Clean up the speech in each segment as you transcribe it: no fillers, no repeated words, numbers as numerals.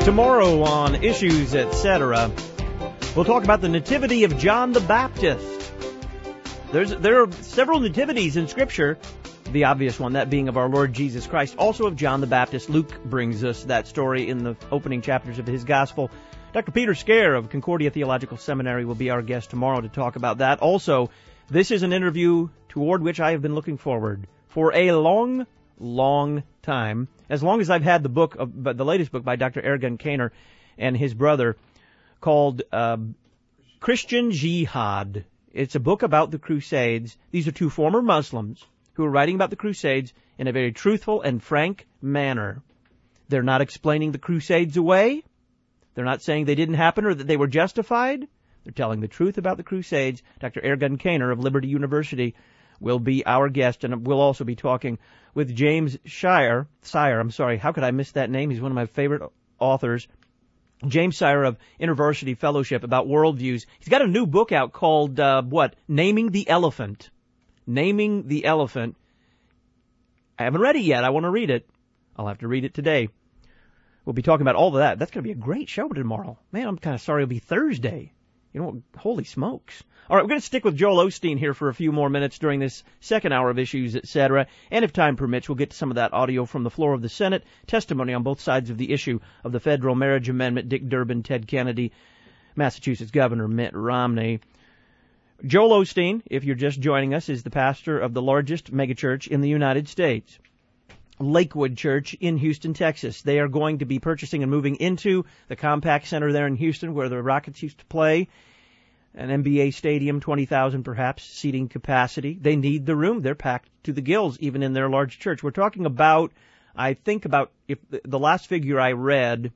Tomorrow on Issues, Etc., we'll talk about the nativity of John the Baptist. There are several nativities in Scripture, the obvious one, that being of our Lord Jesus Christ, also of John the Baptist. Luke brings us that story in the opening chapters of his Gospel. Dr. Peter Scare of Concordia Theological Seminary will be our guest tomorrow to talk about that. Also, this is an interview toward which I have been looking forward for a long time, as long as I've had the latest book by Dr. Ergun Caner and his brother called Christian Jihad. It's a book about the Crusades. These are two former Muslims who are writing about the Crusades in a very truthful and frank manner. They're not explaining the Crusades away. They're not saying they didn't happen or that they were justified. They're telling the truth about the Crusades. Dr. Ergun Caner of Liberty University will be our guest, and we'll also be talking with James Sire. How could I miss that name? He's one of my favorite authors. James Sire of InterVarsity Fellowship about worldviews. He's got a new book out called, Naming the Elephant. Naming the Elephant. I haven't read it yet. I want to read it. I'll have to read it today. We'll be talking about all of that. That's going to be a great show tomorrow. Man, I'm kind of sorry it'll be Thursday. You know, holy smokes. All right, we're going to stick with Joel Osteen here for a few more minutes during this second hour of Issues, Etc. And if time permits, we'll get to some of that audio from the floor of the Senate, testimony on both sides of the issue of the federal marriage amendment, Dick Durbin, Ted Kennedy, Massachusetts Governor Mitt Romney. Joel Osteen, if you're just joining us, is the pastor of the largest megachurch in the United States, Lakewood Church in Houston, Texas. They are going to be purchasing and moving into the Compaq Center there in Houston where the Rockets used to play. An NBA stadium, 20,000 perhaps, seating capacity. They need the room. They're packed to the gills, even in their large church. We're talking about, if the last figure I read,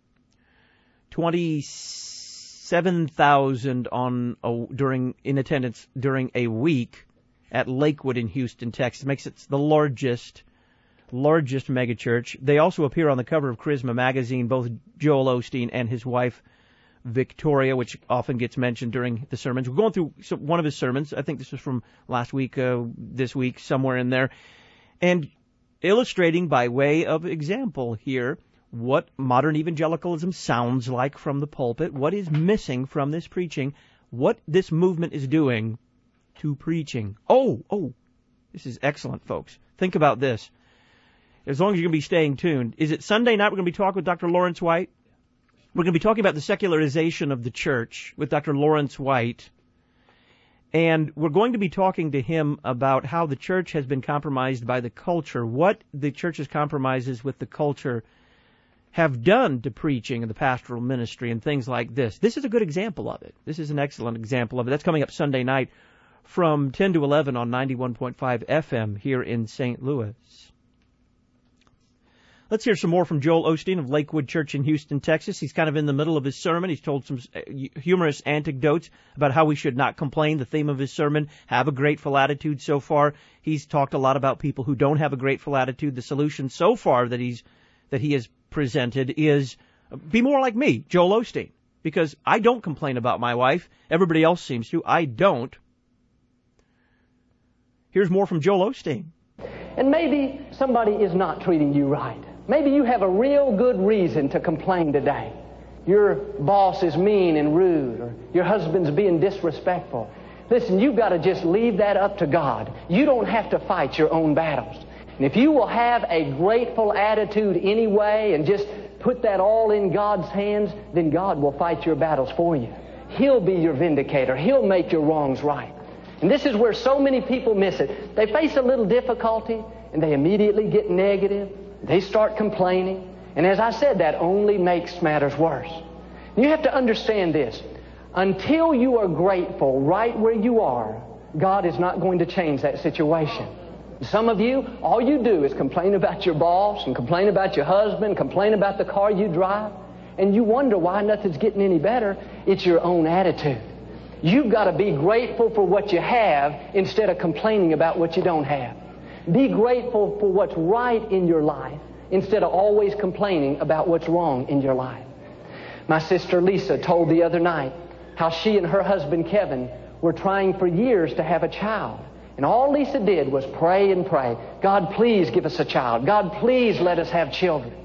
27,000 in attendance during a week at Lakewood in Houston, Texas. It makes it the largest megachurch. They also appear on the cover of Charisma magazine, both Joel Osteen and his wife, Victoria, which often gets mentioned during the sermons. We're going through one of his sermons. I think this was from last week, this week, somewhere in there. And illustrating by way of example here what modern evangelicalism sounds like from the pulpit, what is missing from this preaching, what this movement is doing to preaching. Oh, this is excellent, folks. Think about this. As long as you're going to be staying tuned. Is it Sunday night we're going to be talking with Dr. Lawrence White? We're going to be talking about the secularization of the church with Dr. Lawrence White. And we're going to be talking to him about how the church has been compromised by the culture, what the church's compromises with the culture have done to preaching and the pastoral ministry and things like this. This is a good example of it. This is an excellent example of it. That's coming up Sunday night from 10 to 11 on 91.5 FM here in St. Louis. Let's hear some more from Joel Osteen of Lakewood Church in Houston, Texas. He's kind of in the middle of his sermon. He's told some humorous anecdotes about how we should not complain, the theme of his sermon, have a grateful attitude so far. He's talked a lot about people who don't have a grateful attitude. The solution so far that he has presented is be more like me, Joel Osteen, because I don't complain about my wife. Everybody else seems to. I don't. Here's more from Joel Osteen. And maybe somebody is not treating you right. Maybe you have a real good reason to complain today. Your boss is mean and rude, or your husband's being disrespectful. Listen, you've got to just leave that up to God. You don't have to fight your own battles. And if you will have a grateful attitude anyway and just put that all in God's hands, then God will fight your battles for you. He'll be your vindicator. He'll make your wrongs right. And this is where so many people miss it. They face a little difficulty and they immediately get negative. They start complaining. And as I said, that only makes matters worse. You have to understand this. Until you are grateful right where you are, God is not going to change that situation. Some of you, all you do is complain about your boss and complain about your husband, complain about the car you drive, and you wonder why nothing's getting any better. It's your own attitude. You've got to be grateful for what you have instead of complaining about what you don't have. Be grateful for what's right in your life instead of always complaining about what's wrong in your life. My sister Lisa told the other night how she and her husband Kevin were trying for years to have a child. And all Lisa did was pray and pray. God, please give us a child. God, please let us have children.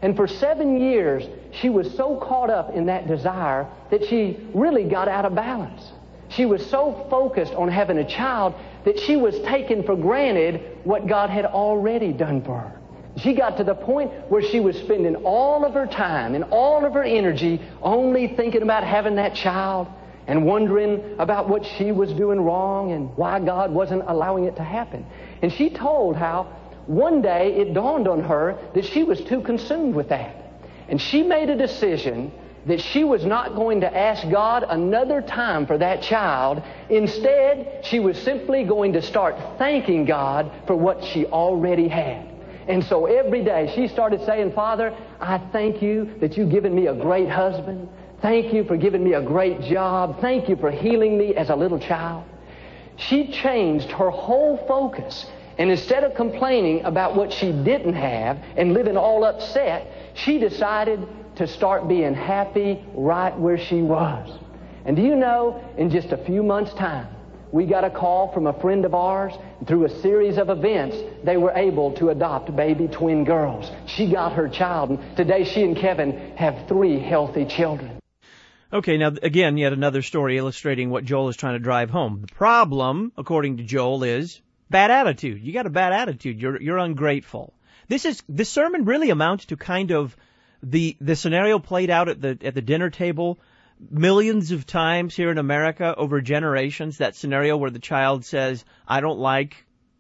And for 7 years, she was so caught up in that desire that she really got out of balance. She was so focused on having a child that she was taking for granted what God had already done for her. She got to the point where she was spending all of her time and all of her energy only thinking about having that child and wondering about what she was doing wrong and why God wasn't allowing it to happen. And she told how one day it dawned on her that she was too consumed with that. And she made a decision that she was not going to ask God another time for that child. Instead, she was simply going to start thanking God for what she already had. And so every day she started saying, Father, I thank you that you've given me a great husband. Thank you for giving me a great job. Thank you for healing me as a little child. She changed her whole focus. And instead of complaining about what she didn't have and living all upset, she decided to start being happy right where she was. And do you know, in just a few months' time, we got a call from a friend of ours. Through a series of events, they were able to adopt baby twin girls. She got her child, and today she and Kevin have 3 healthy children. Okay, now again, yet another story illustrating what Joel is trying to drive home. The problem, according to Joel, is bad attitude. You got a bad attitude. You're ungrateful. This sermon really amounts to kind of the scenario played out at the dinner table millions of times here in America over generations. That scenario where the child says, I don't like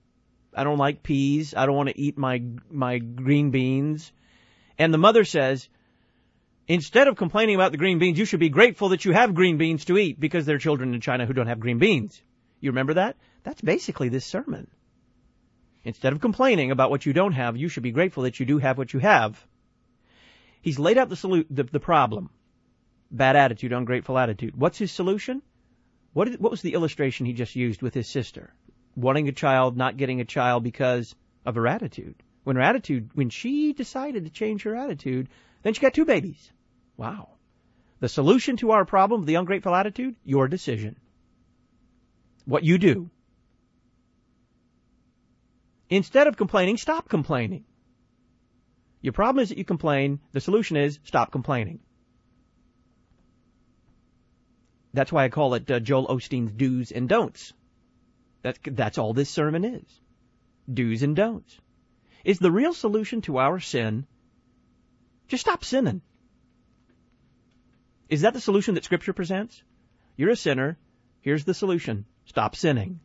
peas. I don't want to eat my green beans. And the mother says, instead of complaining about the green beans, you should be grateful that you have green beans to eat because there are children in China who don't have green beans. You remember that? That's basically this sermon. Instead of complaining about what you don't have, you should be grateful that you do have what you have. He's laid out the problem. Bad attitude, ungrateful attitude. What's his solution? What was the illustration he just used with his sister? Wanting a child, not getting a child because of her attitude. When she decided to change her attitude, then she got 2 babies. Wow. The solution to our problem, the ungrateful attitude, your decision. What you do. Instead of complaining, stop complaining. Your problem is that you complain. The solution is stop complaining. That's why I call it Joel Osteen's do's and don'ts. That's all this sermon is. Do's and don'ts. Is the real solution to our sin just stop sinning? Is that the solution that Scripture presents? You're a sinner. Here's the solution. Stop sinning.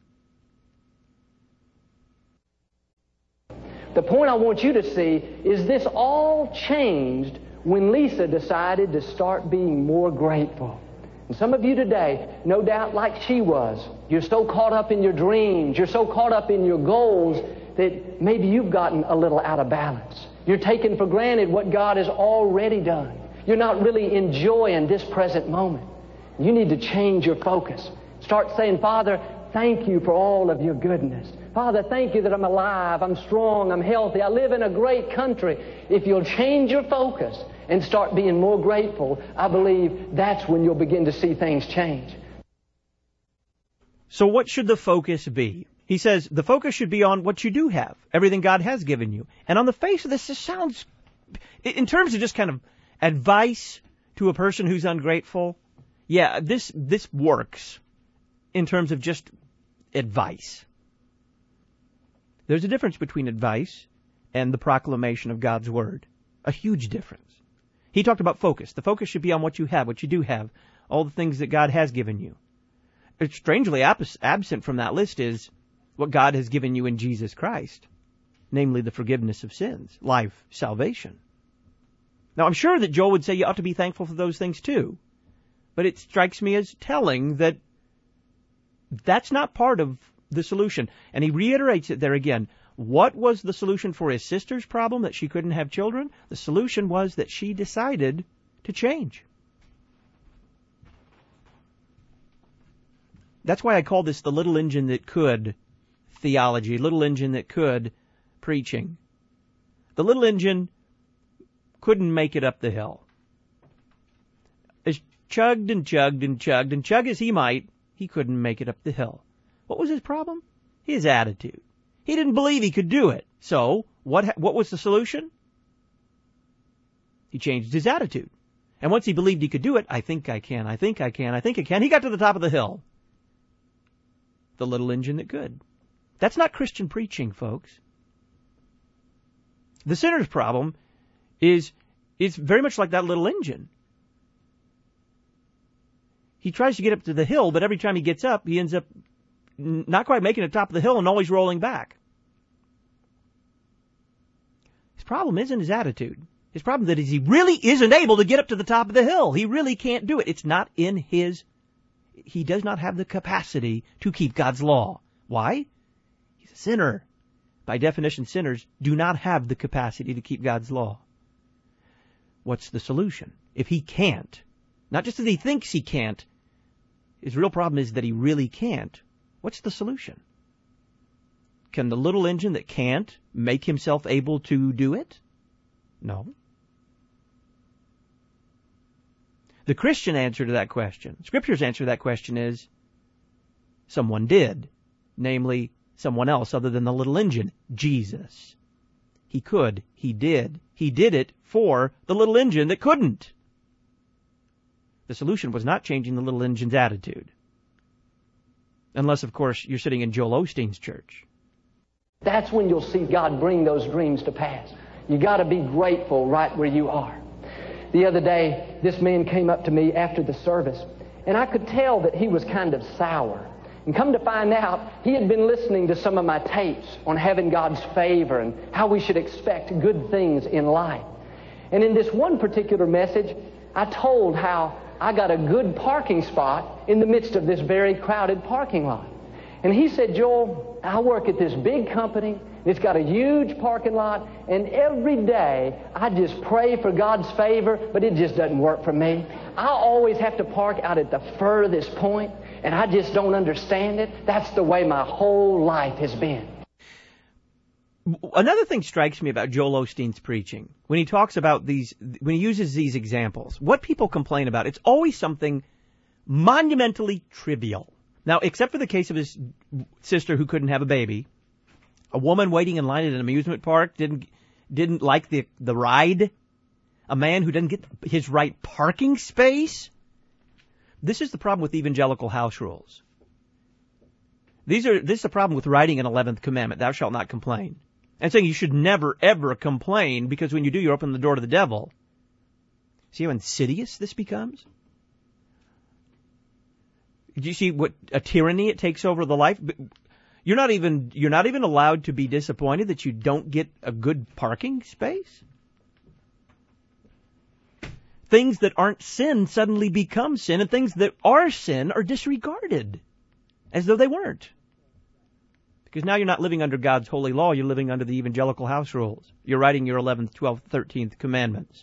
The point I want you to see is this all changed when Lisa decided to start being more grateful. And some of you today, no doubt like she was, you're so caught up in your dreams, you're so caught up in your goals that maybe you've gotten a little out of balance. You're taking for granted what God has already done. You're not really enjoying this present moment. You need to change your focus. Start saying, Father, thank you for all of your goodness. Father, thank you that I'm alive, I'm strong, I'm healthy, I live in a great country. If you'll change your focus and start being more grateful, I believe that's when you'll begin to see things change. So what should the focus be? He says the focus should be on what you do have, everything God has given you. And on the face of this sounds, in terms of just kind of advice to a person who's ungrateful, yeah, this works in terms of just advice. There's a difference between advice and the proclamation of God's Word. A huge difference. He talked about focus. The focus should be on what you have, what you do have, all the things that God has given you. It's strangely absent from that list is what God has given you in Jesus Christ, namely the forgiveness of sins, life, salvation. Now, I'm sure that Joel would say you ought to be thankful for those things too, but it strikes me as telling that that's not part of the solution. And he reiterates it there again. What was the solution for his sister's problem, that she couldn't have children? The solution was that she decided to change. That's why I call this the little engine that could theology, little engine that could preaching. The little engine couldn't make it up the hill. As chugged and chugged and chugged and chug as he might, he couldn't make it up the hill. What was his problem? His attitude. He didn't believe he could do it. So, what was the solution? He changed his attitude. And once he believed he could do it, I think I can, he got to the top of the hill. The little engine that could. That's not Christian preaching, folks. The sinner's problem is very much like that little engine. He tries to get up to the hill, but every time he gets up, he ends up not quite making it to the top of the hill and always rolling back. His problem isn't his attitude. His problem is he really isn't able to get up to the top of the hill. He really can't do it. It's not in he does not have the capacity to keep God's law. Why? He's a sinner. By definition, sinners do not have the capacity to keep God's law. What's the solution? If he can't, not just that he thinks he can't, his real problem is that he really can't. What's the solution? Can the little engine that can't make himself able to do it? No. The Christian answer to that question, Scripture's answer to that question is, someone did. Namely, someone else other than the little engine, Jesus. He could. He did. He did it for the little engine that couldn't. The solution was not changing the little engine's attitude. Unless, of course, you're sitting in Joel Osteen's church. That's when you'll see God bring those dreams to pass. You got to be grateful right where you are. The other day, this man came up to me after the service, and I could tell that he was kind of sour. And come to find out, he had been listening to some of my tapes on having God's favor and how we should expect good things in life. And in this one particular message, I told how I got a good parking spot in the midst of this very crowded parking lot. And he said, Joel, I work at this big company. It's got a huge parking lot, and every day I just pray for God's favor, but it just doesn't work for me. I always have to park out at the furthest point, and I just don't understand it. That's the way my whole life has been. Another thing strikes me about Joel Osteen's preaching, when he talks about when he uses these examples, what people complain about, it's always something monumentally trivial. Now, except for the case of his sister who couldn't have a baby, a woman waiting in line at an amusement park didn't like the ride, a man who didn't get his right parking space. This is the problem with evangelical house rules. This is the problem with writing an 11th commandment, thou shalt not complain. And saying you should never, ever complain, because when you do, you're opening the door to the devil. See how insidious this becomes? Do you see what a tyranny it takes over the life? You're not even allowed to be disappointed that you don't get a good parking space. Things that aren't sin suddenly become sin, and things that are sin are disregarded as though they weren't. Because now you're not living under God's holy law, you're living under the evangelical house rules. You're writing your 11th, 12th, 13th commandments.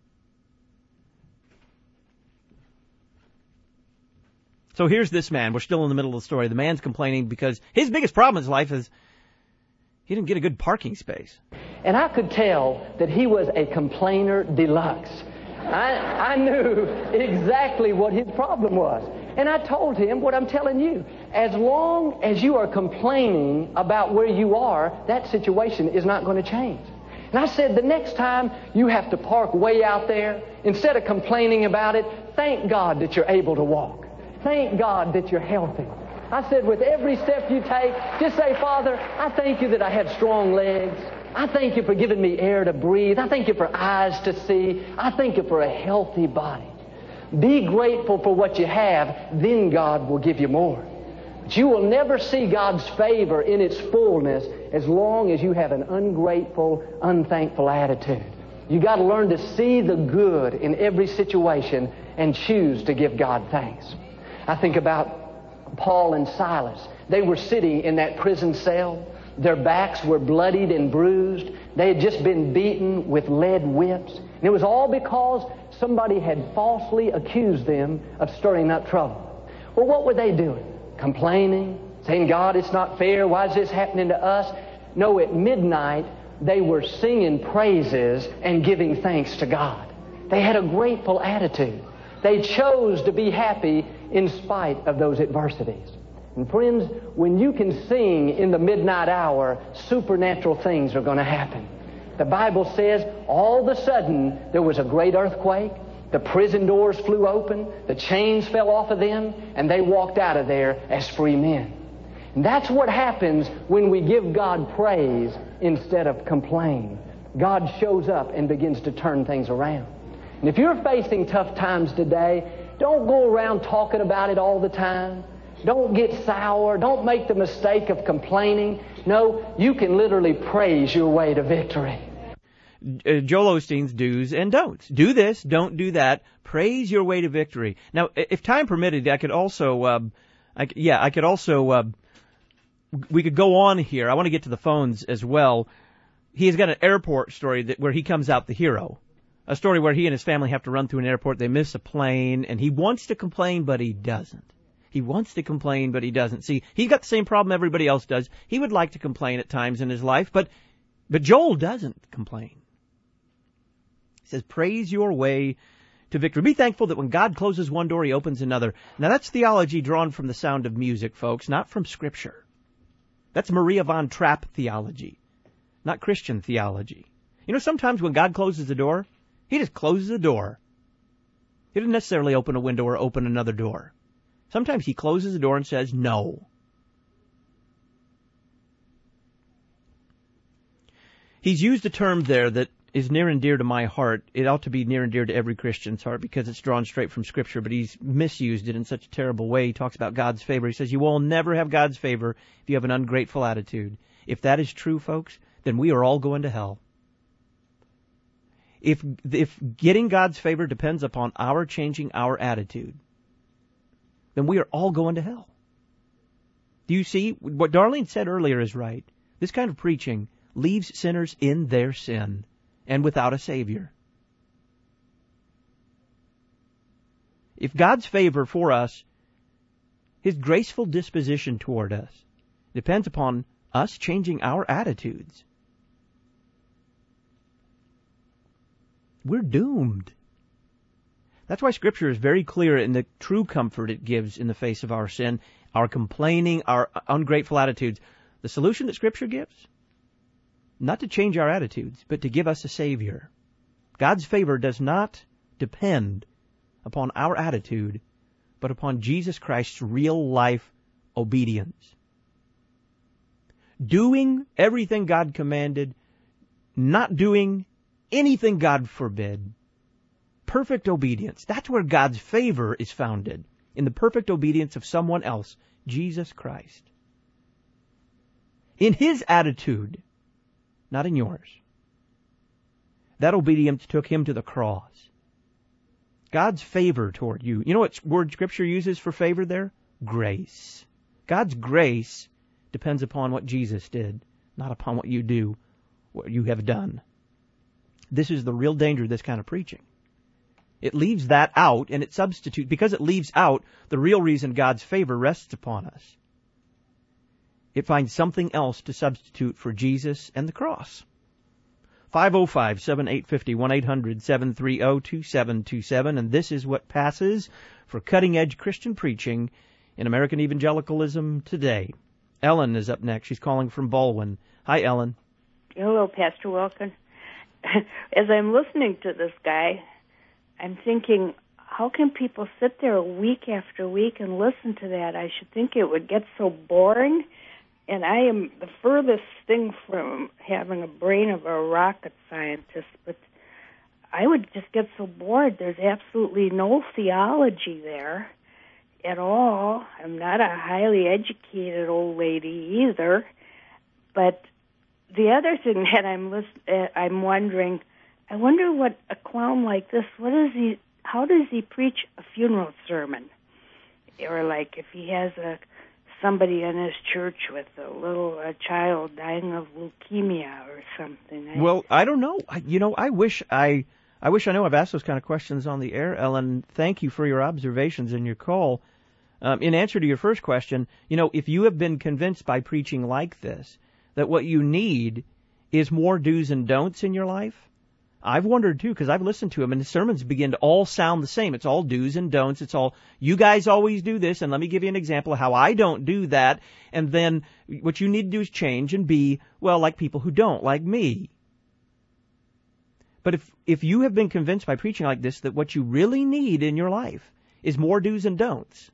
So here's this man. We're still in the middle of the story. The man's complaining because his biggest problem in his life is he didn't get a good parking space. And I could tell that he was a complainer deluxe. I knew exactly what his problem was. And I told him what I'm telling you. As long as you are complaining about where you are, that situation is not going to change. And I said, the next time you have to park way out there, instead of complaining about it, thank God that you're able to walk. Thank God that you're healthy. I said, with every step you take, just say, Father, I thank you that I have strong legs. I thank you for giving me air to breathe. I thank you for eyes to see. I thank you for a healthy body. Be grateful for what you have, then God will give you more. But you will never see God's favor in its fullness as long as you have an ungrateful, unthankful attitude. You got to learn to see the good in every situation and choose to give God thanks. I think about Paul and Silas. They were sitting in that prison cell. Their backs were bloodied and bruised. They had just been beaten with lead whips. And it was all because somebody had falsely accused them of stirring up trouble. Well, what were they doing? Complaining, saying, God, it's not fair. Why is this happening to us? No, at midnight, they were singing praises and giving thanks to God. They had a grateful attitude. They chose to be happy in spite of those adversities. And friends, when you can sing in the midnight hour, supernatural things are going to happen. The Bible says all of a sudden there was a great earthquake. The prison doors flew open. The chains fell off of them. And they walked out of there as free men. And that's what happens when we give God praise instead of complain. God shows up and begins to turn things around. And if you're facing tough times today, don't go around talking about it all the time. Don't get sour. Don't make the mistake of complaining. No, you can literally praise your way to victory. Joel Osteen's do's and don'ts. Do this, don't do that. Praise your way to victory. Now, if time permitted, I could also, we could go on here. I want to get to the phones as well. He's got an airport story where he comes out the hero. A story where he and his family have to run through an airport. They miss a plane, and he wants to complain, but he doesn't. He wants to complain, but he doesn't. See, he's got the same problem everybody else does. He would like to complain at times in his life, but Joel doesn't complain. He says, praise your way to victory. Be thankful that when God closes one door, He opens another. Now, that's theology drawn from the sound of music, folks, not from Scripture. That's Maria von Trapp theology, not Christian theology. You know, sometimes when God closes the door, He just closes the door. He doesn't necessarily open a window or open another door. Sometimes He closes the door and says, no. He's used a term there that is near and dear to my heart. It ought to be near and dear to every Christian's heart because it's drawn straight from Scripture, but he's misused it in such a terrible way. He talks about God's favor. He says, you will never have God's favor if you have an ungrateful attitude. If that is true, folks, then we are all going to hell. If getting God's favor depends upon our changing our attitude, then we are all going to hell. Do you see? What Darlene said earlier is right. This kind of preaching leaves sinners in their sin and without a Savior. If God's favor for us, His graceful disposition toward us, depends upon us changing our attitudes, we're doomed. That's why Scripture is very clear in the true comfort it gives in the face of our sin, our complaining, our ungrateful attitudes. The solution that Scripture gives? Not to change our attitudes, but to give us a Savior. God's favor does not depend upon our attitude, but upon Jesus Christ's real life obedience. Doing everything God commanded, not doing anything God forbid. Perfect obedience. That's where God's favor is founded, in the perfect obedience of someone else, Jesus Christ. In His attitude, not in yours. That obedience took Him to the cross. God's favor toward you. You know what word Scripture uses for favor there? Grace. God's grace depends upon what Jesus did, not upon what you do, what you have done. This is the real danger of this kind of preaching. It leaves that out, and it substitutes, because it leaves out the real reason God's favor rests upon us. It finds something else to substitute for Jesus and the cross. 505-7850, 1-800-730-2727, and this is what passes for cutting-edge Christian preaching in American evangelicalism today. Ellen is up next. She's calling from Baldwin. Hi, Ellen. Hello, Pastor Wilkin. As I'm listening to this guy, I'm thinking, how can people sit there week after week and listen to that? I should think it would get so boring. And I am the furthest thing from having a brain of a rocket scientist, but I would just get so bored. There's absolutely no theology there at all. I'm not a highly educated old lady either. But the other thing that I'm wondering, I wonder what a clown like this, how does he preach a funeral sermon? Or like if he has somebody in his church with a child dying of leukemia or something. Well, I don't know. I wish I know. I've asked those kind of questions on the air, Ellen. Thank you for your observations and your call. In answer to your first question, if you have been convinced by preaching like this that what you need is more do's and don'ts in your life, I've wondered too, because I've listened to him, and his sermons begin to all sound the same. It's all do's and don'ts. It's all, you guys always do this, and let me give you an example of how I don't do that, and then what you need to do is change and be, well, like people who don't, like me. But if you have been convinced by preaching like this that what you really need in your life is more do's and don'ts,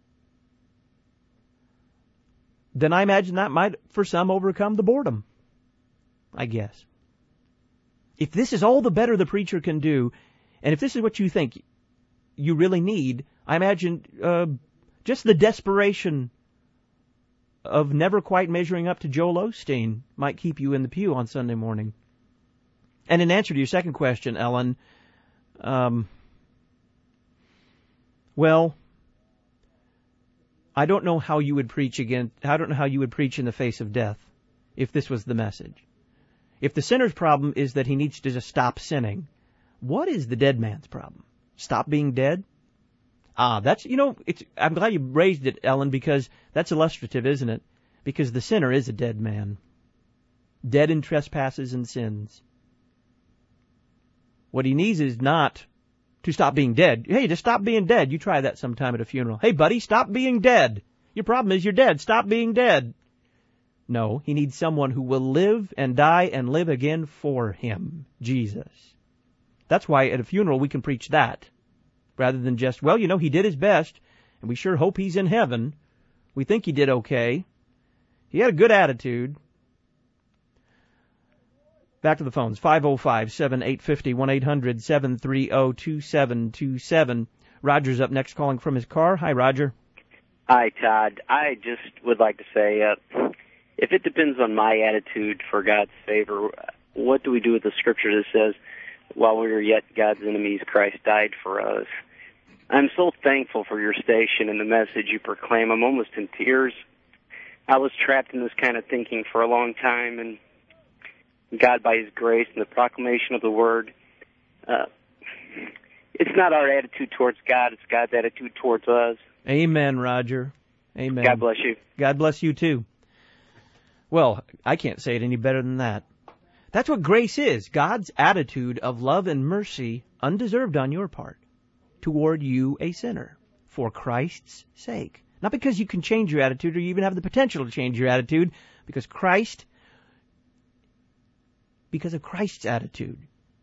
then I imagine that might, for some, overcome the boredom, I guess. If this is all the better the preacher can do, and if this is what you think you really need, I imagine just the desperation of never quite measuring up to Joel Osteen might keep you in the pew on Sunday morning. And in answer to your second question, Ellen, well, I don't know how you would preach again. I don't know how you would preach in the face of death if this was the message. If the sinner's problem is that he needs to just stop sinning, what is the dead man's problem? Stop being dead? That's, I'm glad you raised it, Ellen, because that's illustrative, isn't it? Because the sinner is a dead man. Dead in trespasses and sins. What he needs is not to stop being dead. Hey, just stop being dead. You try that sometime at a funeral. Hey, buddy, stop being dead. Your problem is you're dead. Stop being dead. No, he needs someone who will live and die and live again for him, Jesus. That's why at a funeral we can preach that, rather than just, well, he did his best, and we sure hope he's in heaven. We think he did okay. He had a good attitude. Back to the phones, 505-7850, 1-800-730-2727. Roger's up next, calling from his car. Hi, Roger. Hi, Todd. I just would like to say, if it depends on my attitude for God's favor, what do we do with the scripture that says, while we were yet God's enemies, Christ died for us? I'm so thankful for your station and the message you proclaim. I'm almost in tears. I was trapped in this kind of thinking for a long time, and God, by His grace and the proclamation of the Word, it's not our attitude towards God, it's God's attitude towards us. Amen, Roger. Amen. God bless you. God bless you, too. Well, I can't say it any better than that. That's what grace is, God's attitude of love and mercy, undeserved on your part, toward you, a sinner, for Christ's sake. Not because you can change your attitude or you even have the potential to change your attitude, because of Christ's attitude.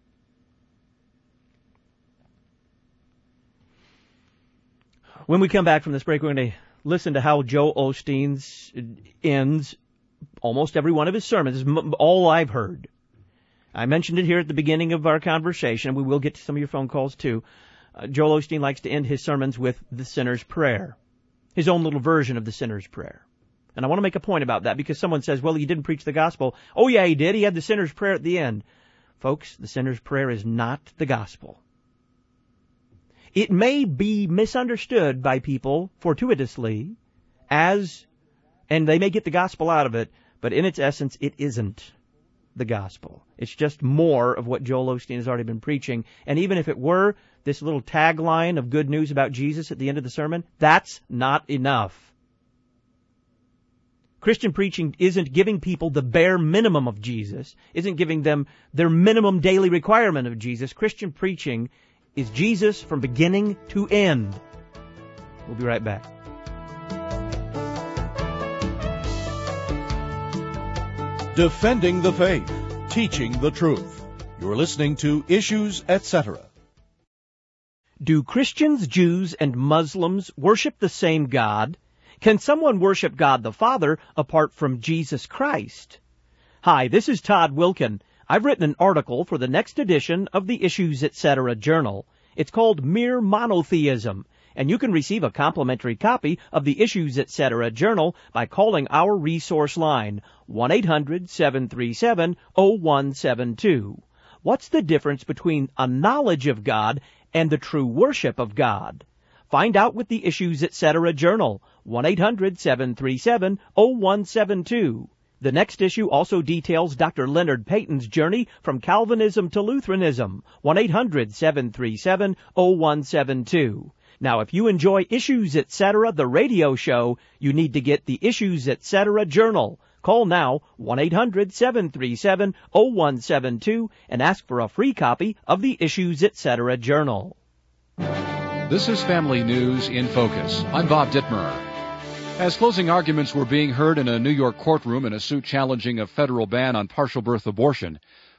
When we come back from this break, we're going to listen to how Joel Osteen ends almost every one of his sermons. This is all I've heard. I mentioned it here at the beginning of our conversation. We will get to some of your phone calls, too. Joel Osteen likes to end his sermons with the sinner's prayer, his own little version of the sinner's prayer. And I want to make a point about that because someone says, well, he didn't preach the gospel. Oh, yeah, he did. He had the sinner's prayer at the end. Folks, the sinner's prayer is not the gospel. It may be misunderstood by people fortuitously and they may get the gospel out of it, but in its essence, it isn't the gospel. It's just more of what Joel Osteen has already been preaching. And even if it were this little tagline of good news about Jesus at the end of the sermon, that's not enough. Christian preaching isn't giving people the bare minimum of Jesus, isn't giving them their minimum daily requirement of Jesus. Christian preaching is Jesus from beginning to end. We'll be right back. Defending the faith, teaching the truth. You're listening to Issues, Etc. Do Christians, Jews, and Muslims worship the same God? Can someone worship God the Father apart from Jesus Christ? Hi, this is Todd Wilkin. I've written an article for the next edition of the Issues, Etc. journal. It's called Mere Monotheism, and you can receive a complimentary copy of the Issues, Etc. journal by calling our resource line, 1-800-737-0172. What's the difference between a knowledge of God and the true worship of God? Find out with the Issues, Etc. journal, 1-800-737-0172. The next issue also details Dr. Leonard Payton's journey from Calvinism to Lutheranism, 1-800-737-0172. Now, if you enjoy Issues, Etc., the radio show, you need to get the Issues, Etc. journal. Call now, 1-800-737-0172, and ask for a free copy of the Issues, Etc. journal. This is Family News in Focus. I'm Bob Dittmer. As closing arguments were being heard in a New York courtroom in a suit challenging a federal ban on partial birth abortion,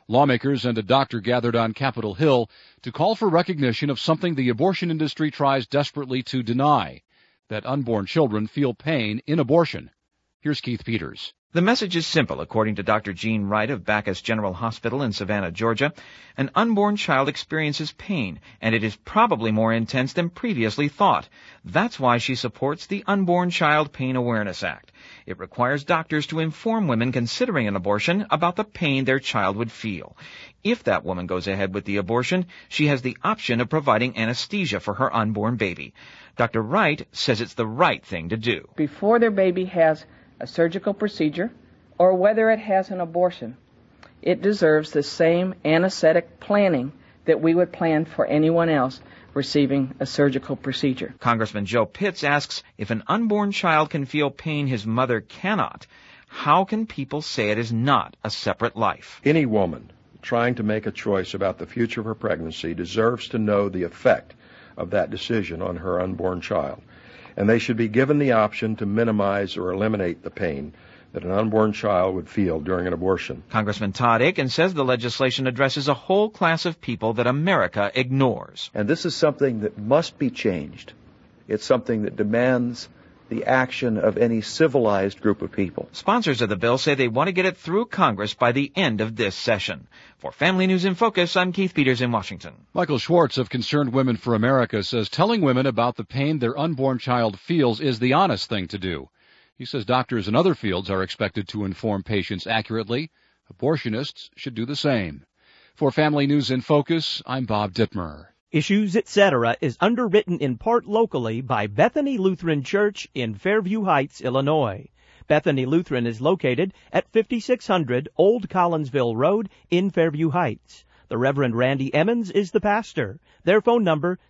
Lawmakers and a doctor gathered on Capitol Hill to call for recognition of something the abortion industry tries desperately to deny, that unborn children feel pain in abortion. Here's Keith Peters. The message is simple, according to Dr. Jean Wright of Bacchus General Hospital in Savannah, Georgia. An unborn child experiences pain, and it is probably more intense than previously thought. That's why she supports the Unborn Child Pain Awareness Act. It requires doctors to inform women considering an abortion about the pain their child would feel. If that woman goes ahead with the abortion, she has the option of providing anesthesia for her unborn baby. Dr. Wright says it's the right thing to do. Before their baby has a surgical procedure, or whether it has an abortion, it deserves the same anesthetic planning that we would plan for anyone else receiving a surgical procedure. Congressman Joe Pitts asks, if an unborn child can feel pain his mother cannot, how can people say it is not a separate life? Any woman trying to make a choice about the future of her pregnancy deserves to know the effect of that decision on her unborn child, and they should be given the option to minimize or eliminate the pain that an unborn child would feel during an abortion. Congressman Todd Akin says the legislation addresses a whole class of people that America ignores. And this is something that must be changed. It's something that demands the action of any civilized group of people. Sponsors of the bill say they want to get it through Congress by the end of this session. For Family News in Focus, I'm Keith Peters in Washington. Michael Schwartz of Concerned Women for America says telling women about the pain their unborn child feels is the honest thing to do. He says doctors in other fields are expected to inform patients accurately. Abortionists should do the same. For Family News in Focus, I'm Bob Dittmer. Issues, Etc. is underwritten in part locally by Bethany Lutheran Church in Fairview Heights, Illinois. Bethany Lutheran is located at 5600 Old Collinsville Road in Fairview Heights. The Reverend Randy Emmons is the pastor. Their phone number,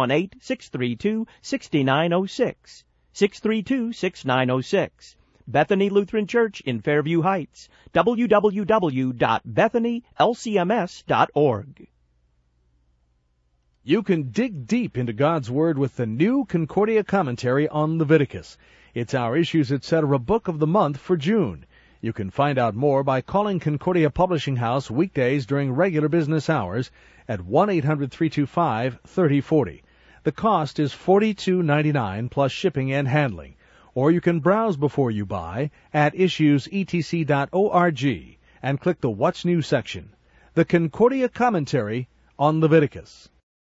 618-632-6906. 632-6906. Bethany Lutheran Church in Fairview Heights. www.bethanylcms.org. You can dig deep into God's Word with the new Concordia Commentary on Leviticus. It's our Issues Etc. Book of the Month for June. You can find out more by calling Concordia Publishing House weekdays during regular business hours at 1-800-325-3040. The cost is $42.99 plus shipping and handling. Or you can browse before you buy at issuesetc.org and click the What's New section. The Concordia Commentary on Leviticus.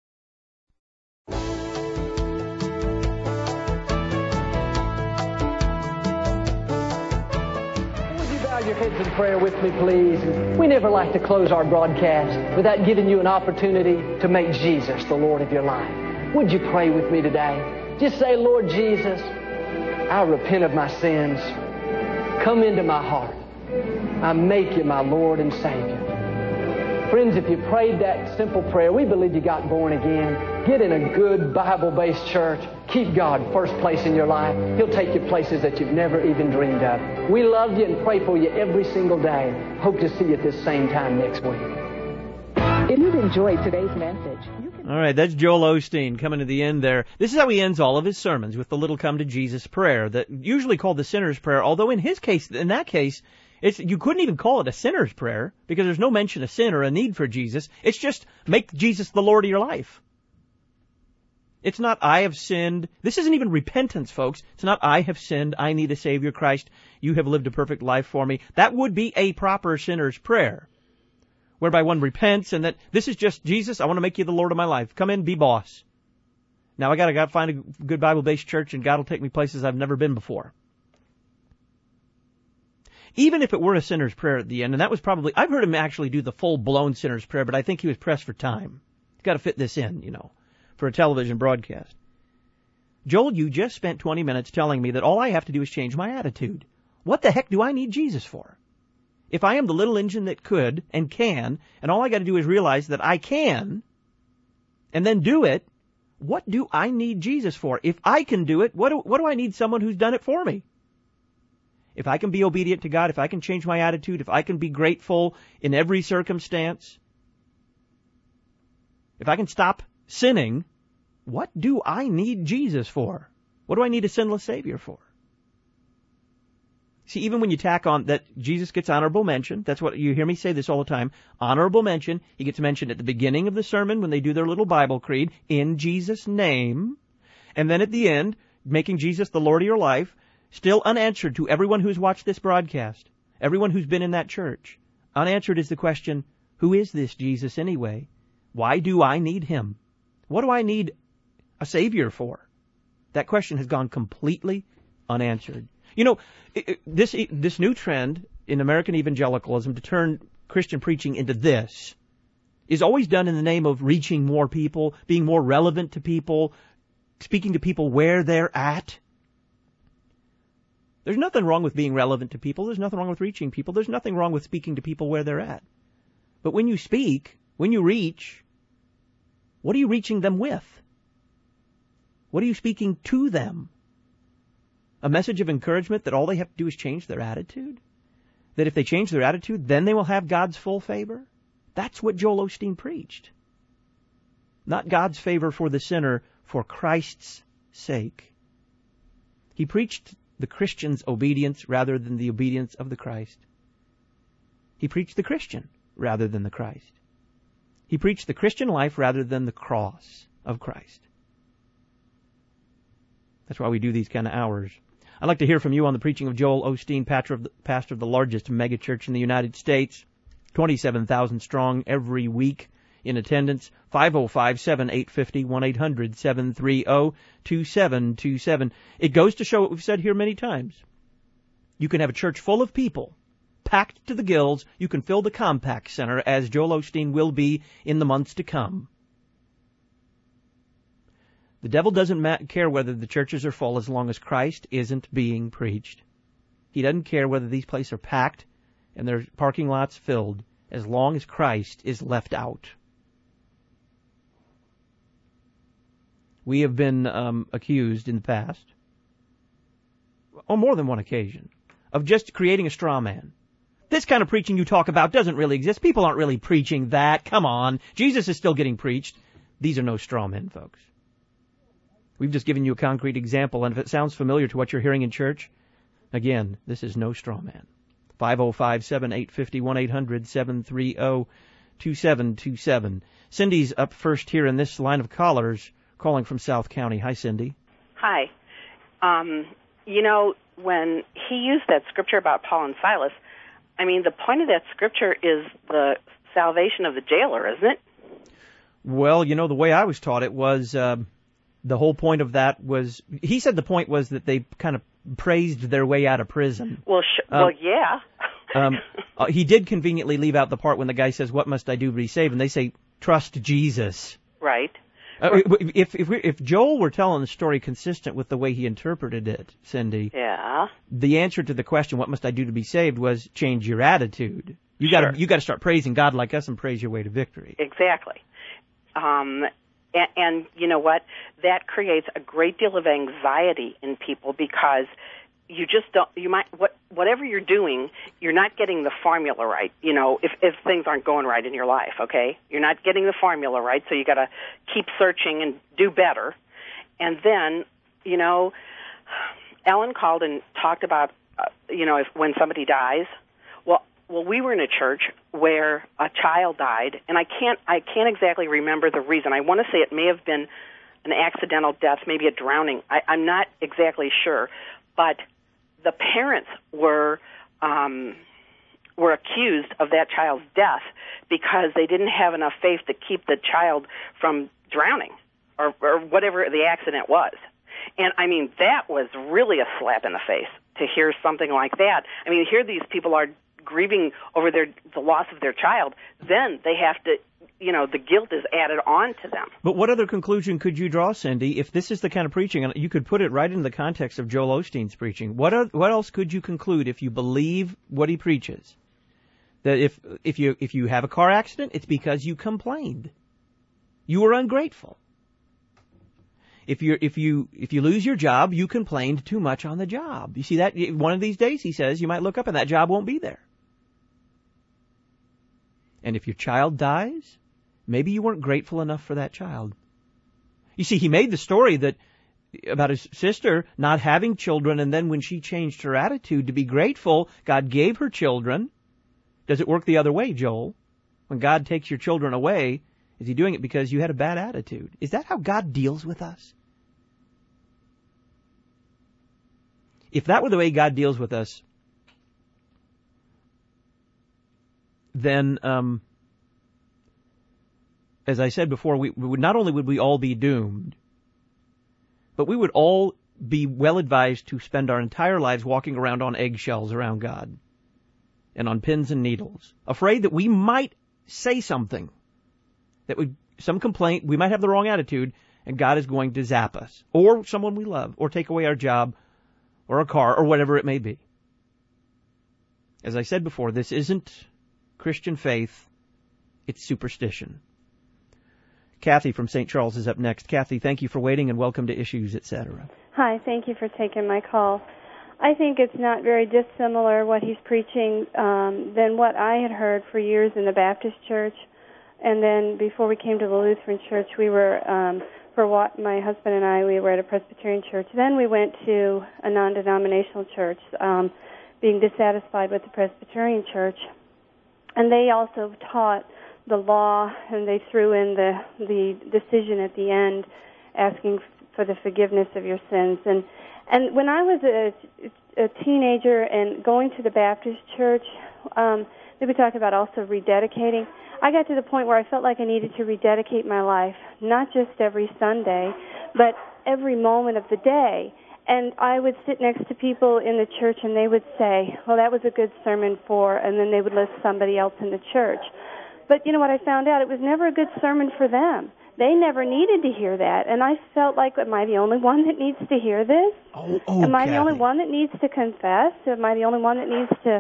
Your heads in prayer with me, please. We never like to close our broadcast without giving you an opportunity to make Jesus the Lord of your life. Would you pray with me today? Just say, Lord Jesus, I repent of my sins. Come into my heart. I make you my Lord and Savior. Friends, if you prayed that simple prayer, we believe you got born again. Get in a good Bible-based church. Keep God first place in your life. He'll take you places that you've never even dreamed of. We love you and pray for you every single day. Hope to see you at this same time next week. If you've enjoyed today's message, all right, that's Joel Osteen coming to the end there. This is how he ends all of his sermons, with the little come to Jesus prayer, that usually called the sinner's prayer, although in that case, you couldn't even call it a sinner's prayer, because there's no mention of sin or a need for Jesus. It's just make Jesus the Lord of your life. It's not, I have sinned. This isn't even repentance, folks. It's not, I have sinned. I need a Savior, Christ. You have lived a perfect life for me. That would be a proper sinner's prayer, whereby one repents and that this is just, Jesus, I want to make you the Lord of my life. Come in, be boss. Now I gotta find a good Bible-based church and God will take me places I've never been before. Even if it were a sinner's prayer at the end, and that was probably, I've heard him actually do the full-blown sinner's prayer, but I think he was pressed for time. He's got to fit this in, for a television broadcast. Joel, you just spent 20 minutes telling me that all I have to do is change my attitude. What the heck do I need Jesus for? If I am the little engine that could and can, and all I got to do is realize that I can, and then do it, what do I need Jesus for? If I can do it, what do I need someone who's done it for me? If I can be obedient to God, if I can change my attitude, if I can be grateful in every circumstance, if I can stop sinning, what do I need Jesus for? What do I need a sinless Savior for? See, even when you tack on that Jesus gets honorable mention, that's what you hear me say this all the time, honorable mention, he gets mentioned at the beginning of the sermon when they do their little Bible creed, in Jesus' name, and then at the end, making Jesus the Lord of your life, still unanswered to everyone who's watched this broadcast, everyone who's been in that church. Unanswered is the question, who is this Jesus anyway? Why do I need him? What do I need a Savior for? That question has gone completely unanswered. You know, this new trend in American evangelicalism to turn Christian preaching into this is always done in the name of reaching more people, being more relevant to people, speaking to people where they're at. There's nothing wrong with being relevant to people. There's nothing wrong with reaching people. There's nothing wrong with speaking to people where they're at. But when you speak, when you reach, what are you reaching them with? What are you speaking to them? A message of encouragement that all they have to do is change their attitude? That if they change their attitude, then they will have God's full favor? That's what Joel Osteen preached. Not God's favor for the sinner, for Christ's sake. He preached the Christian's obedience rather than the obedience of the Christ. He preached the Christian rather than the Christ. He preached the Christian life rather than the cross of Christ. That's why we do these kind of hours. I'd like to hear from you on the preaching of Joel Osteen, pastor of the largest megachurch in the United States, 27,000 strong every week in attendance. 505-7850, 1-800-730-2727. It goes to show what we've said here many times. You can have a church full of people, packed to the gills. You can fill the Compaq Center, as Joel Osteen will be in the months to come. The devil doesn't care whether the churches are full as long as Christ isn't being preached. He doesn't care whether these places are packed and their parking lots filled as long as Christ is left out. We have been accused in the past, on more than one occasion, of just creating a straw man. This kind of preaching you talk about doesn't really exist. People aren't really preaching that. Come on. Jesus is still getting preached. These are no straw men, folks. We've just given you a concrete example, and if it sounds familiar to what you're hearing in church, again, this is no straw man. 505-7850, 1-800-730-2727. Cindy's up first here in this line of callers, calling from South County. Hi, Cindy. Hi. When he used that scripture about Paul and Silas, I mean, the point of that scripture is the salvation of the jailer, isn't it? Well, the way I was taught it was... the whole point of that was, he said the point was that they kind of praised their way out of prison. Well, yeah. He did conveniently leave out the part when the guy says, "What must I do to be saved?" And they say, "Trust Jesus." Right. If Joel were telling the story consistent with the way he interpreted it, Cindy, yeah, the answer to the question, "What must I do to be saved?" was change your attitude. You got to start praising God like us and praise your way to victory. Exactly. And you know what? That creates a great deal of anxiety in people because you just don't, whatever you're doing, you're not getting the formula right, if things aren't going right in your life, okay? You're not getting the formula right, so you got to keep searching and do better. And then, Ellen called and talked about, when somebody dies. Well, we were in a church where a child died, and I can't exactly remember the reason. I want to say it may have been an accidental death, maybe a drowning. I'm not exactly sure, but the parents were accused of that child's death because they didn't have enough faith to keep the child from drowning or whatever the accident was. And I mean, that was really a slap in the face to hear something like that. I mean, here these people are grieving over the loss of their child, then they have to, the guilt is added on to them. But what other conclusion could you draw, Cindy, if this is the kind of preaching, and you could put it right in the context of Joel Osteen's preaching, what else could you conclude if you believe what he preaches? That if you have a car accident, it's because you complained. You were ungrateful. If you lose your job, you complained too much on the job. You see that one of these days, he says, you might look up and that job won't be there. And if your child dies, maybe you weren't grateful enough for that child. You see, he made the story that about his sister not having children, and then when she changed her attitude to be grateful, God gave her children. Does it work the other way, Joel? When God takes your children away, is he doing it because you had a bad attitude? Is that how God deals with us? If that were the way God deals with us, then, as I said before, we would not only would we all be doomed, but we would all be well advised to spend our entire lives walking around on eggshells around God and on pins and needles, afraid that we might say something, that some complaint, we might have the wrong attitude, and God is going to zap us, or someone we love, or take away our job, or a car, or whatever it may be. As I said before, this isn't Christian faith, it's superstition. Kathy from St. Charles is up next. Kathy, thank you for waiting and welcome to Issues, Etc. Hi, thank you for taking my call. I think it's not very dissimilar what he's preaching than what I had heard for years in the Baptist church. And then before we came to the Lutheran church, we were, my husband and I, we were at a Presbyterian church. Then we went to a non-denominational church, being dissatisfied with the Presbyterian church. And they also taught the law, and they threw in the decision at the end, asking for the forgiveness of your sins. And when I was a teenager and going to the Baptist church, they would talk about also rededicating. I got to the point where I felt like I needed to rededicate my life, not just every Sunday, but every moment of the day. And I would sit next to people in the church, and they would say, well, that was a good sermon for, and then they would list somebody else in the church. But you know what I found out? It was never a good sermon for them. They never needed to hear that. And I felt like, am I the only one that needs to hear this? Am I the only one that needs to confess? Am I the only one that needs to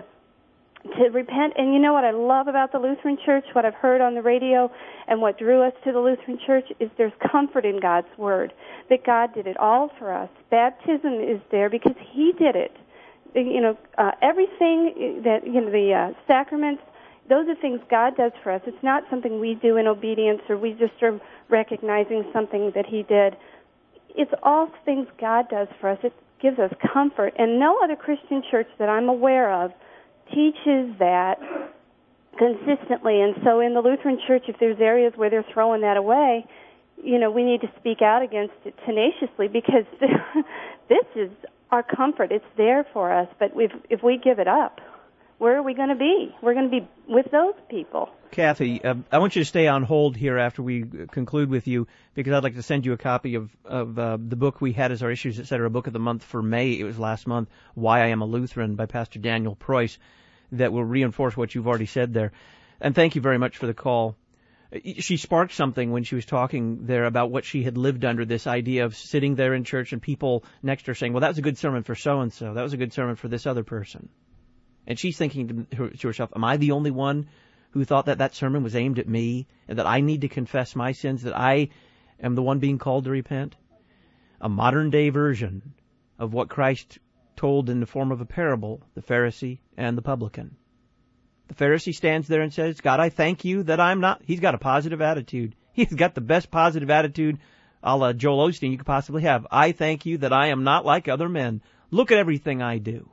repent? And you know what I love about the Lutheran Church, what I've heard on the radio, and what drew us to the Lutheran Church is there's comfort in God's Word, that God did it all for us. Baptism is there because He did it. You know, everything that, you know, the sacraments, those are things God does for us. It's not something we do in obedience or we just are recognizing something that He did. It's all things God does for us. It gives us comfort. And no other Christian church that I'm aware of teaches that consistently. And so in the Lutheran Church, if there's areas where they're throwing that away, you know, we need to speak out against it tenaciously because this is our comfort. It's there for us. But if we give it up, where are we going to be? We're going to be with those people. Kathy, I want you to stay on hold here after we conclude with you, because I'd like to send you a copy of the book we had as our Issues, Etc. book of the month for May. It was last month, Why I Am a Lutheran by Pastor Daniel Preuss, that will reinforce what you've already said there. And thank you very much for the call. She sparked something when she was talking there about what she had lived under, this idea of sitting there in church and people next to her saying, well, that was a good sermon for so-and-so. That was a good sermon for this other person. And she's thinking to herself, am I the only one who thought that that sermon was aimed at me and that I need to confess my sins, that I am the one being called to repent? A modern-day version of what Christ told in the form of a parable, the Pharisee and the publican. The Pharisee stands there and says, God, I thank you that I'm not... He's got a positive attitude. He's got the best positive attitude a la Joel Osteen you could possibly have. I thank you that I am not like other men. Look at everything I do.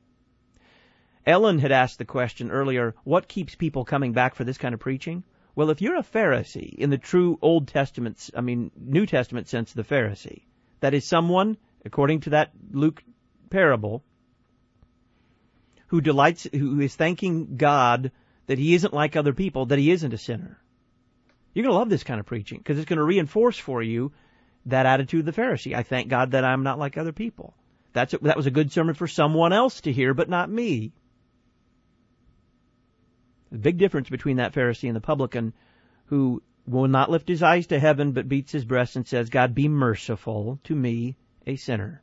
Ellen had asked the question earlier, what keeps people coming back for this kind of preaching? Well, if you're a Pharisee in the true New Testament sense of the Pharisee, that is someone, according to that Luke parable, who is thanking God that he isn't like other people, that he isn't a sinner. You're going to love this kind of preaching because it's going to reinforce for you that attitude of the Pharisee. I thank God that I'm not like other people. That was a good sermon for someone else to hear, but not me. The big difference between that Pharisee and the publican, who will not lift his eyes to heaven but beats his breast and says, God, be merciful to me, a sinner.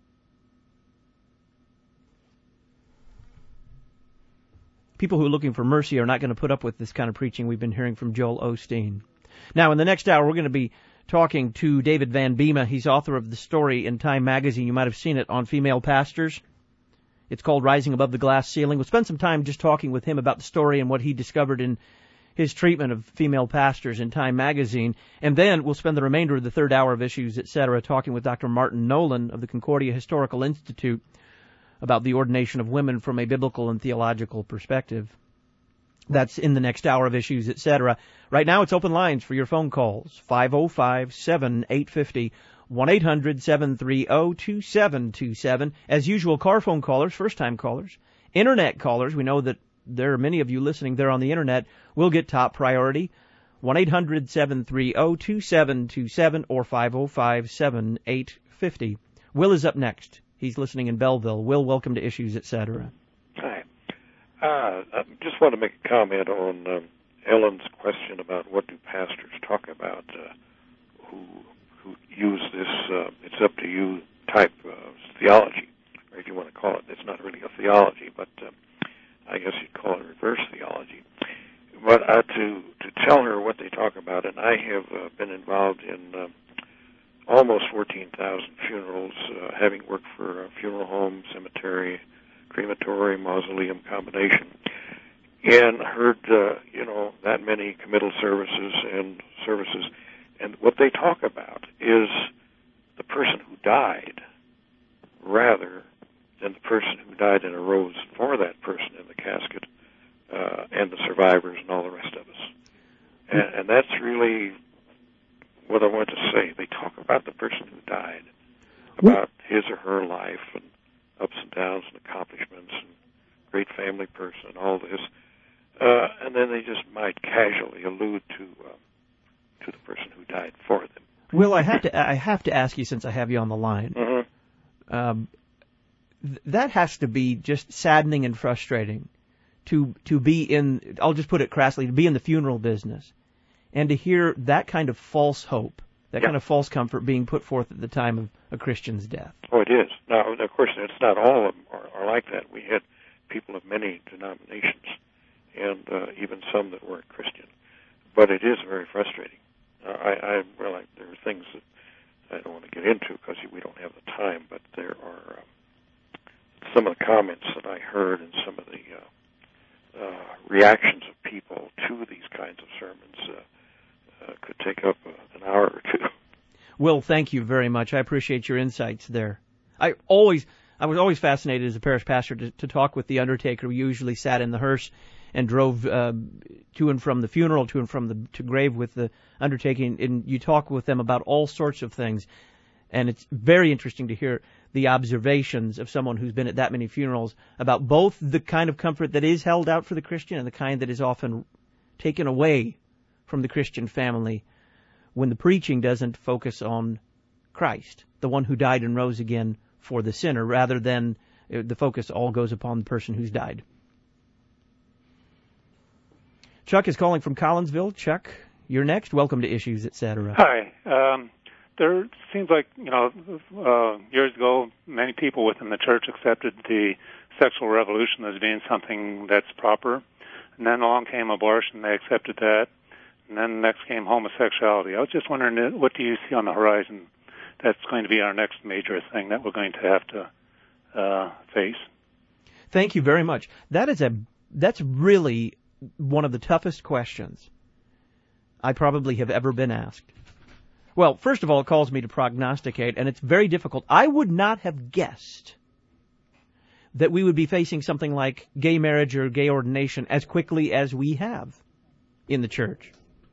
People who are looking for mercy are not going to put up with this kind of preaching we've been hearing from Joel Osteen. Now, in the next hour, we're going to be talking to David Van Bema. He's author of the story in Time magazine. You might have seen it on female pastors. It's called Rising Above the Glass Ceiling. We'll spend some time just talking with him about the story and what he discovered in his treatment of female pastors in Time magazine. And then we'll spend the remainder of the third hour of Issues, Etc. talking with Dr. Martin Nolan of the Concordia Historical Institute about the ordination of women from a biblical and theological perspective. That's in the next hour of Issues, Etc. Right now, it's open lines for your phone calls. 505-7850, 1-800-730-2727. As usual, car phone callers, first-time callers, Internet callers. We know that there are many of you listening there on the Internet. Will get top priority. 1-800-730-2727 or 505-7850. Will is up next. He's listening in Belleville. Will, welcome to Issues, Etc. Hi. I just want to make a comment on Ellen's question about what do pastors talk about who use this it's up to you type theology, or if you want to call it. It's not really a theology, but I guess you'd call it reverse theology. But to tell her what they talk about, and I have been involved in almost 14,000 funerals, having worked for a funeral home, cemetery, crematory, mausoleum combination, and heard, that many committal services. And what they talk about is the person who died rather than the person who died and arose for that person in the casket, and the survivors and all the rest of us. And that's really what I want to say. They talk about the person who died, about his or her life and ups and downs and accomplishments and great family person and all this, and then they just might casually allude to the person who died for them. Will, I have to ask you, since I have you on the line. Mm-hmm. That has to be just saddening and frustrating to be in, I'll just put it crassly, to be in the funeral business and to hear that kind of false hope, that kind of false comfort being put forth at the time of a Christian's death. Oh, it is. Now, of course, it's not all of them are like that. We had people of many denominations and even some that weren't Christian. But it is very frustrating. There are things that I don't want to get into because we don't have the time, but there are some of the comments that I heard and some of the reactions of people to these kinds of sermons could take up an hour or two. Will, thank you very much. I appreciate your insights there. I was always fascinated as a parish pastor to talk with the undertaker. We usually sat in the hearse and drove to and from the funeral, to and from the grave with the undertaking, and you talk with them about all sorts of things. And it's very interesting to hear the observations of someone who's been at that many funerals about both the kind of comfort that is held out for the Christian and the kind that is often taken away from the Christian family when the preaching doesn't focus on Christ, the one who died and rose again for the sinner, rather than the focus all goes upon the person who's died. Chuck is calling from Collinsville. Chuck, you're next. Welcome to Issues, Etc. Hi. There seems like, years ago, many people within the church accepted the sexual revolution as being something that's proper. And then along came abortion, they accepted that. And then next came homosexuality. I was just wondering, what do you see on the horizon that's going to be our next major thing that we're going to have to face? Thank you very much. That's really one of the toughest questions I probably have ever been asked. Well, first of all, it calls me to prognosticate, and it's very difficult. I would not have guessed that we would be facing something like gay marriage or gay ordination as quickly as we have in the church.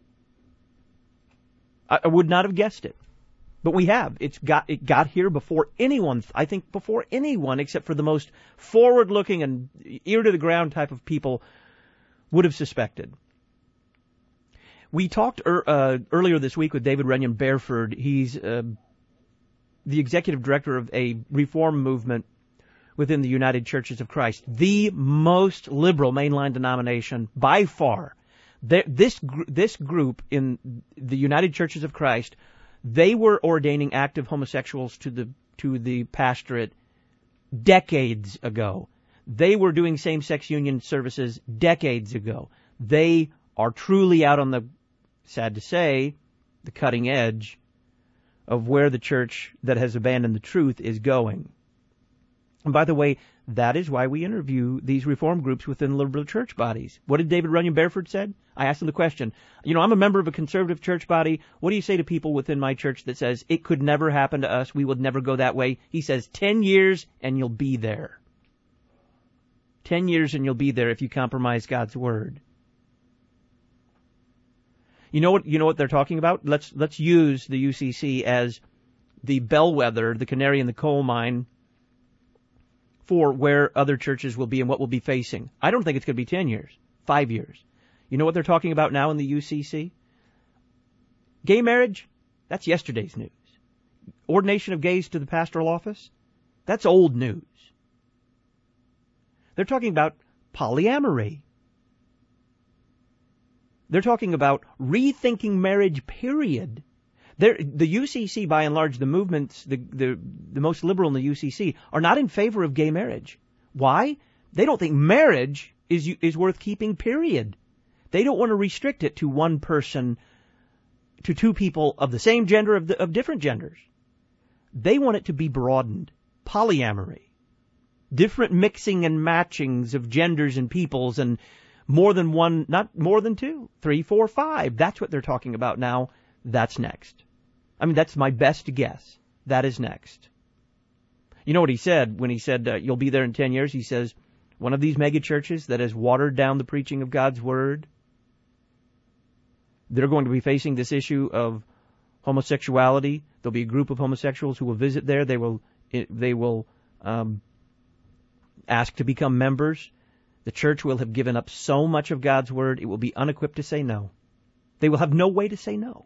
I would not have guessed it. But we have. It got here before anyone, I think before anyone except for the most forward-looking and ear-to-the-ground type of people would have suspected. We talked earlier this week with David Renyon Bareford. He's the executive director of a reform movement within the United Churches of Christ, the most liberal mainline denomination by far. This group in the United Churches of Christ, they were ordaining active homosexuals to the pastorate decades ago. They were doing same-sex union services decades ago. They are truly out on the, sad to say, the cutting edge of where the church that has abandoned the truth is going. And by the way, That is why we interview these reform groups within liberal church bodies. What did David Runyon Barefoot said? I asked him the question, I'm a member of a conservative church body. What do you say to people within my church that says it could never happen to us? We would never go that way. He says 10 years and you'll be there. 10 years and you'll be there if you compromise God's word. You know what they're talking about? Let's use the UCC as the bellwether, the canary in the coal mine for where other churches will be and what we'll be facing. I don't think it's going to be 10 years, 5 years. You know what they're talking about now in the UCC? Gay marriage? That's yesterday's news. Ordination of gays to the pastoral office? That's old news. They're talking about polyamory. They're talking about rethinking marriage, period. The UCC, by and large, the movements, the most liberal in the UCC, are not in favor of gay marriage. Why? They don't think marriage is worth keeping, period. They don't want to restrict it to one person, to two people of the same gender, of different genders. They want it to be broadened. Polyamory. Different mixing and matchings of genders and peoples, and more than one, not more than 2, 3, 4, 5. That's what they're talking about now. That's next. I mean, that's my best guess. That is next. You know what he said when he said, you'll be there in 10 years? He says, one of these mega churches that has watered down the preaching of God's word, they're going to be facing this issue of homosexuality. There'll be a group of homosexuals who will visit there. They will ask to become members. The church will have given up so much of God's word, it will be unequipped to say no. They will have no way to say no.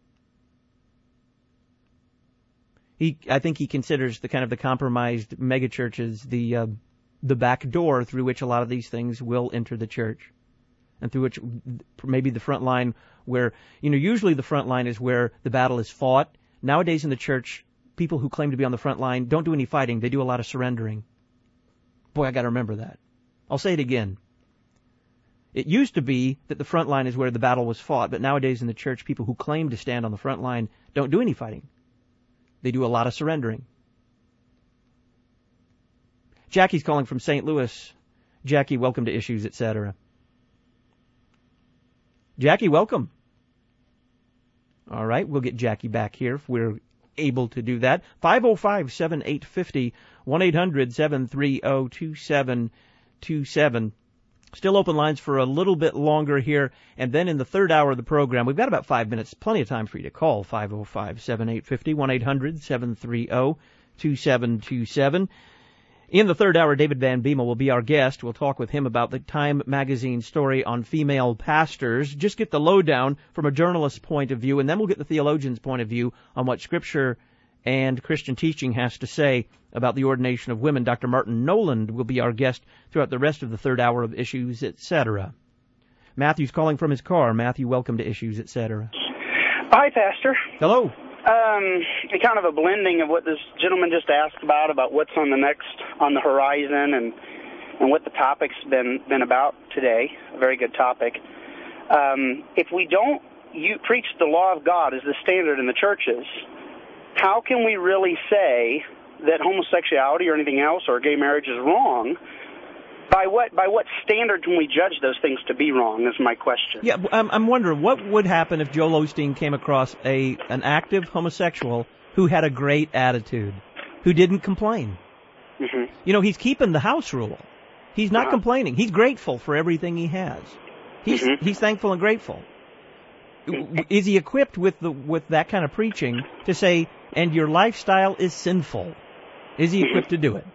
I think he considers the compromised megachurches the back door through which a lot of these things will enter the church, and through which maybe the front line where, usually the front line is where the battle is fought. Nowadays in the church, people who claim to be on the front line don't do any fighting. They do a lot of surrendering. Boy, I got to remember that. I'll say it again. It used to be that the front line is where the battle was fought, but nowadays in the church, people who claim to stand on the front line don't do any fighting. They do a lot of surrendering. Jackie's calling from St. Louis. Jackie, welcome to Issues, Etc. Jackie, welcome. All right, we'll get Jackie back here if we're able to do that. 505-7850, 1-800-730-2727. Still open lines for a little bit longer here, and then in the third hour of the program, we've got about 5 minutes, plenty of time for you to call, 505-7850, 1-800-730-2727. In the third hour, David Van Biemel will be our guest. We'll talk with him about the Time magazine story on female pastors. Just get the lowdown from a journalist's point of view, and then we'll get the theologian's point of view on what Scripture and Christian teaching has to say about the ordination of women. Dr. Martin Noland will be our guest throughout the rest of the third hour of Issues, Etc. Matthew's calling from his car. Matthew, welcome to Issues, Etc. Hi, Pastor. Hello. Kind of a blending of what this gentleman just asked about what's on the horizon, and what the topic's been about today. A very good topic. If we don't preach the law of God as the standard in the churches, how can we really say that homosexuality or anything else or gay marriage is wrong? By what standard can we judge those things to be wrong is my question. Yeah, I'm wondering what would happen if Joel Osteen came across an active homosexual who had a great attitude, who didn't complain. Mm-hmm. He's keeping the house rule. He's not complaining. He's grateful for everything he has. He's thankful and grateful. Is he equipped with that kind of preaching to say, and your lifestyle is sinful? Is he equipped to do it?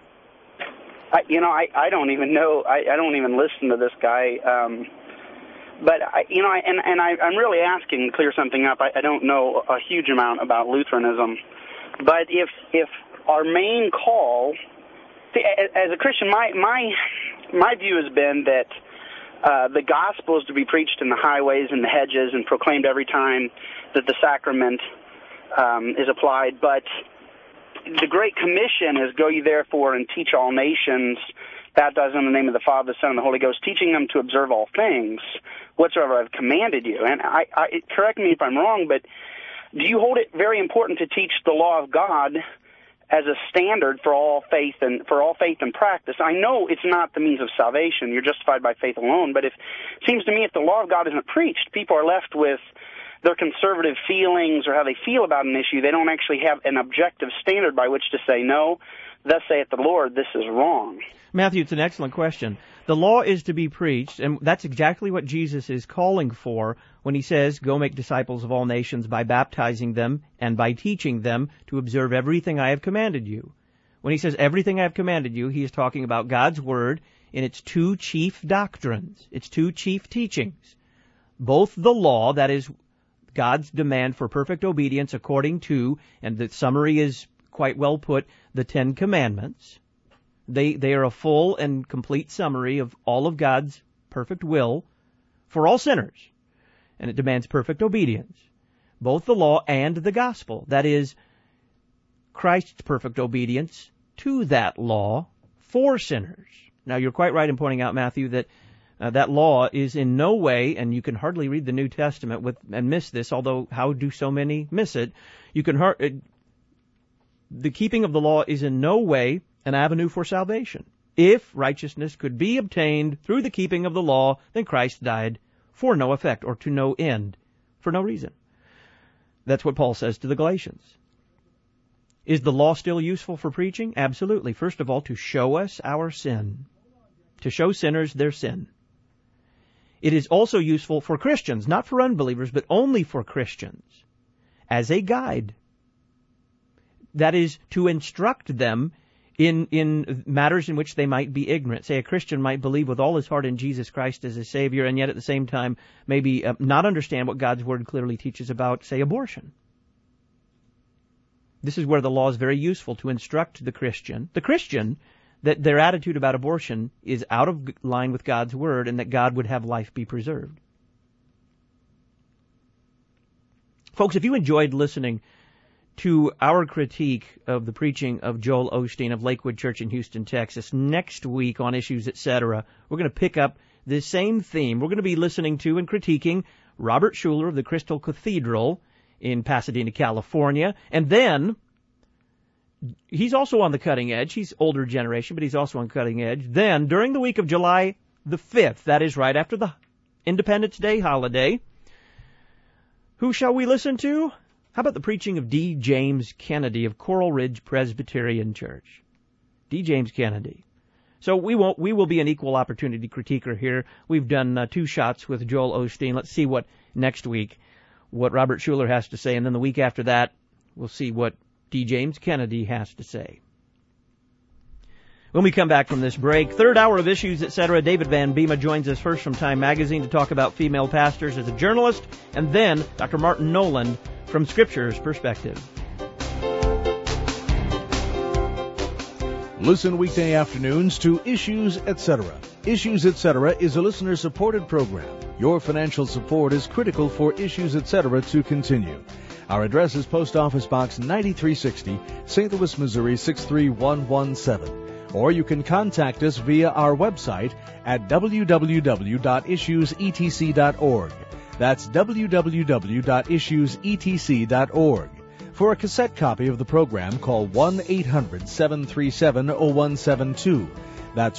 I don't even know. I don't even listen to this guy. But I'm really asking to clear something up. I don't know a huge amount about Lutheranism, but if our main call, as a Christian, my view has been that the gospel is to be preached in the highways and the hedges and proclaimed every time that the sacrament is applied, but the Great Commission is, go ye therefore and teach all nations, baptizing in the name of the Father, the Son, and the Holy Ghost, teaching them to observe all things, whatsoever I've commanded you. And I correct me if I'm wrong, but do you hold it very important to teach the law of God as a standard for all faith and practice. I know it's not the means of salvation. You're justified by faith alone. But it seems to me if the law of God isn't preached, people are left with their conservative feelings or how they feel about an issue. They don't actually have an objective standard by which to say, no, thus saith the Lord, this is wrong. Matthew, it's an excellent question. The law is to be preached, and that's exactly what Jesus is calling for when he says, go make disciples of all nations by baptizing them and by teaching them to observe everything I have commanded you. When he says everything I have commanded you, he is talking about God's Word in its two chief doctrines, its two chief teachings. Both the law, that is God's demand for perfect obedience according to, and the summary is quite well put, the Ten Commandments. They are a full and complete summary of all of God's perfect will for all sinners, and it demands perfect obedience. Both the law and the gospel, that is, Christ's perfect obedience to that law for sinners. Now, you're quite right in pointing out, Matthew, that that law is in no way, and you can hardly read the New Testament and miss this, although how do so many miss it? The keeping of the law is in no way an avenue for salvation. If righteousness could be obtained through the keeping of the law, then Christ died for no effect or to no end, for no reason. That's what Paul says to the Galatians. Is the law still useful for preaching? Absolutely. First of all, to show us our sin, to show sinners their sin. It is also useful for Christians, not for unbelievers, but only for Christians, as a guide. That is, to instruct them in matters in which they might be ignorant. Say a Christian might believe with all his heart in Jesus Christ as a Savior, and yet at the same time maybe not understand what God's Word clearly teaches about, say, abortion. This is where the law is very useful, to instruct the Christian that their attitude about abortion is out of line with God's Word and that God would have life be preserved. Folks, if you enjoyed listening to our critique of the preaching of Joel Osteen of Lakewood Church in Houston, Texas, next week on Issues, Etc., we're going to pick up this same theme. We're going to be listening to and critiquing Robert Schuller of the Crystal Cathedral in Pasadena, California, and then he's also on the cutting edge. He's older generation, but he's also on cutting edge. Then, during the week of July the 5th, that is right after the Independence Day holiday, who shall we listen to? How about the preaching of D. James Kennedy of Coral Ridge Presbyterian Church? D. James Kennedy. So we will be an equal opportunity critiquer here. We've done 2 shots with Joel Osteen. Let's see what next week, what Robert Schuller has to say, and then the week after that, we'll see what D. James Kennedy has to say. When we come back from this break, third hour of Issues, Etc., David Van Bema joins us first from Time Magazine to talk about female pastors as a journalist, and then Dr. Martin Noland from Scripture's perspective. Listen weekday afternoons to Issues, Etc. Issues, Etc. is a listener-supported program. Your financial support is critical for Issues, Etc. to continue. Our address is Post Office Box 9360, St. Louis, Missouri 63117. Or you can contact us via our website at www.issuesetc.org. That's www.issuesetc.org. For a cassette copy of the program, call 1-800-737-0172. That's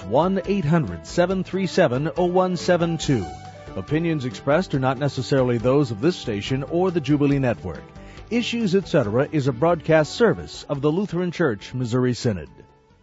1-800-737-0172. Opinions expressed are not necessarily those of this station or the Jubilee Network. Issues, Etc. is a broadcast service of the Lutheran Church Missouri Synod.